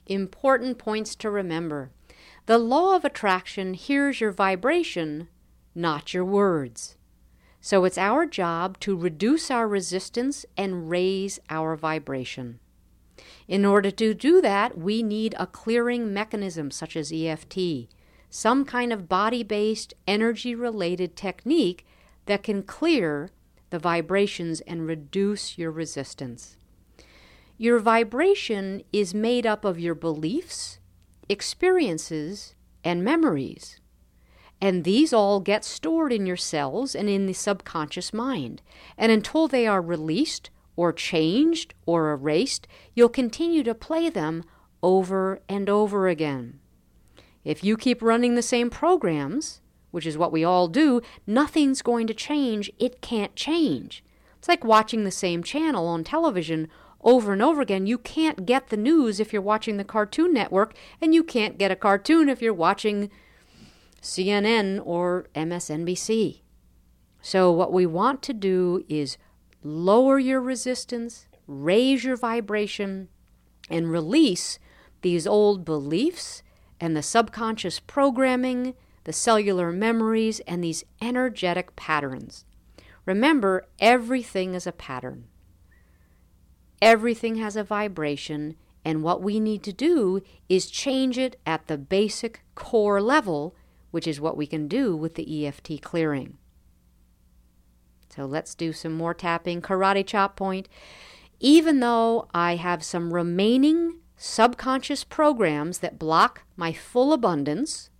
Important points to remember. The law of attraction hears your vibration, not your words. So it's our job to reduce our resistance and raise our vibration. In order to do that, we need a clearing mechanism such as EFT, some kind of body-based, energy-related technique that can clear the vibrations and reduce your resistance. Your vibration is made up of your beliefs, experiences, and memories. And these all get stored in your cells and in the subconscious mind. And until they are released or changed or erased, you'll continue to play them over and over again. If you keep running the same programs, which is what we all do, nothing's going to change. It can't change. It's like watching the same channel on television over and over again. You can't get the news if you're watching the Cartoon Network, and you can't get a cartoon if you're watching CNN or MSNBC. So what we want to do is lower your resistance, raise your vibration, and release these old beliefs and the subconscious programming, the cellular memories, and these energetic patterns. Remember, everything is a pattern. Everything has a vibration, and what we need to do is change it at the basic core level, which is what we can do with the EFT clearing. So let's do some more tapping. Karate chop point. Even though I have some remaining subconscious programs that block my full abundance,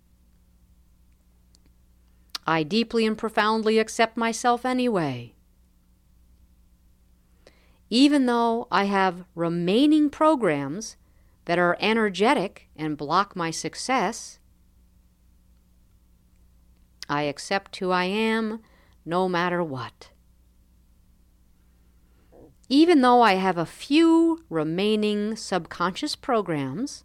I deeply and profoundly accept myself anyway. Even though I have remaining programs that are energetic and block my success, I accept who I am no matter what. Even though I have a few remaining subconscious programs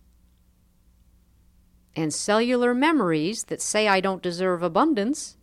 and cellular memories that say I don't deserve abundance,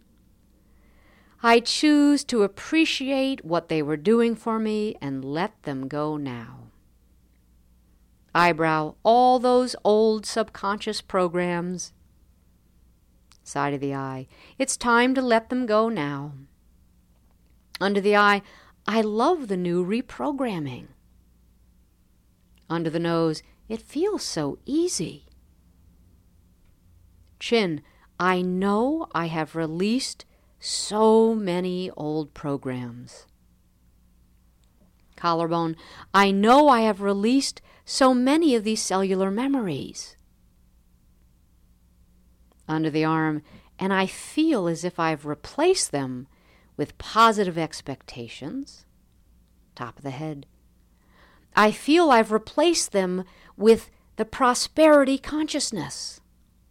I choose to appreciate what they were doing for me and let them go now. Eyebrow, all those old subconscious programs. Side of the eye, it's time to let them go now. Under the eye, I love the new reprogramming. Under the nose, it feels so easy. Chin, I know I have released so many old programs. Collarbone, I know I have released so many of these cellular memories. Under the arm, and I feel as if I've replaced them with positive expectations. Top of the head. I feel I've replaced them with the prosperity consciousness.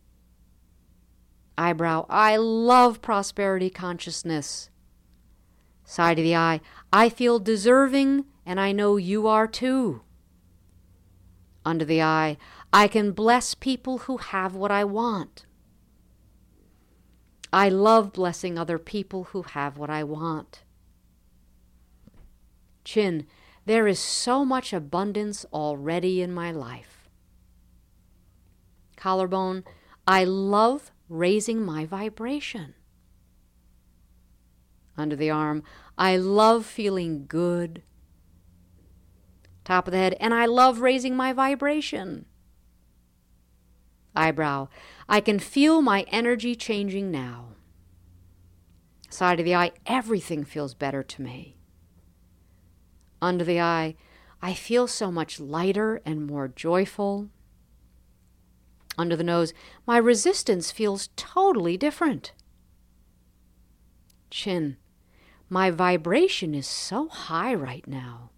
Eyebrow, I love prosperity consciousness. Side of the eye, I feel deserving, and I know you are too. Under the eye, I can bless people who have what I want. I love blessing other people who have what I want. Chin, there is so much abundance already in my life. Collarbone, I love raising my vibration. Under the arm, I love feeling good. Top of the head, and I love raising my vibration. Eyebrow, I can feel my energy changing now. Side of the eye, everything feels better to me. Under the eye, I feel so much lighter and more joyful. Under the nose, my resistance feels totally different. Chin, my vibration is so high right now.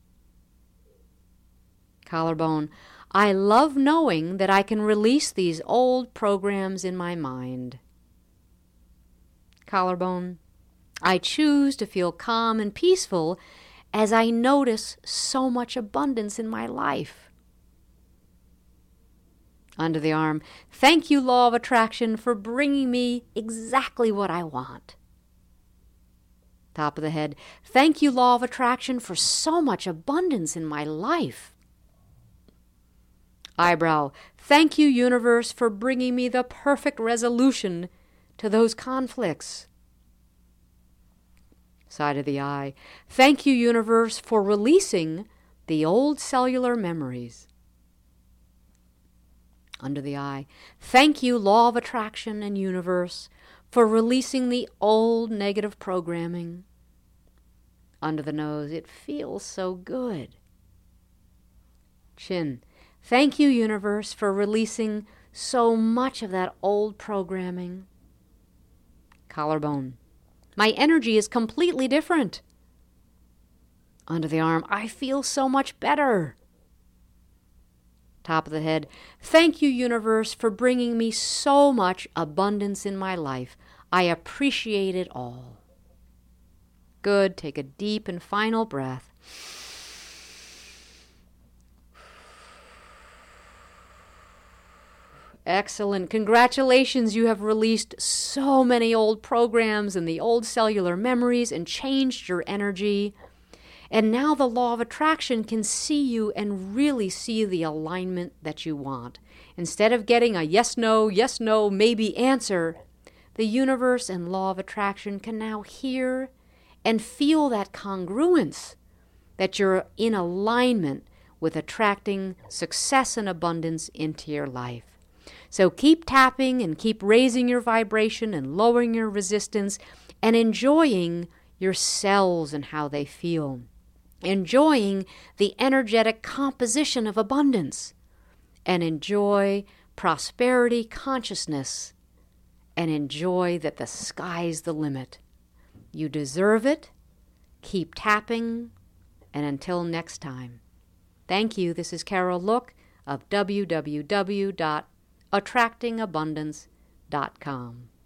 Collarbone, I love knowing that I can release these old programs in my mind. Collarbone, I choose to feel calm and peaceful as I notice so much abundance in my life. Under the arm, thank you, Law of Attraction, for bringing me exactly what I want. Top of the head, thank you, Law of Attraction, for so much abundance in my life. Eyebrow, thank you, universe, for bringing me the perfect resolution to those conflicts. Side of the eye, thank you, universe, for releasing the old cellular memories. Under the eye, thank you, law of attraction and universe, for releasing the old negative programming. Under the nose, it feels so good. Chin, thank you, universe, for releasing so much of that old programming. Collarbone, my energy is completely different. Under the arm, I feel so much better. Top of the head, thank you, universe, for bringing me so much abundance in my life. I appreciate it all. Good. Take a deep and final breath. Excellent. Congratulations. You have released so many old programs and the old cellular memories and changed your energy. And now the law of attraction can see you and really see the alignment that you want. Instead of getting a yes, no, maybe answer, the universe and law of attraction can now hear and feel that congruence, that you're in alignment with attracting success and abundance into your life. So keep tapping and keep raising your vibration and lowering your resistance and enjoying your cells and how they feel. Enjoying the energetic composition of abundance, and enjoy prosperity consciousness, and enjoy that the sky's the limit. You deserve it. Keep tapping, and until next time. Thank you. This is Carol Look of www.attractingabundance.com.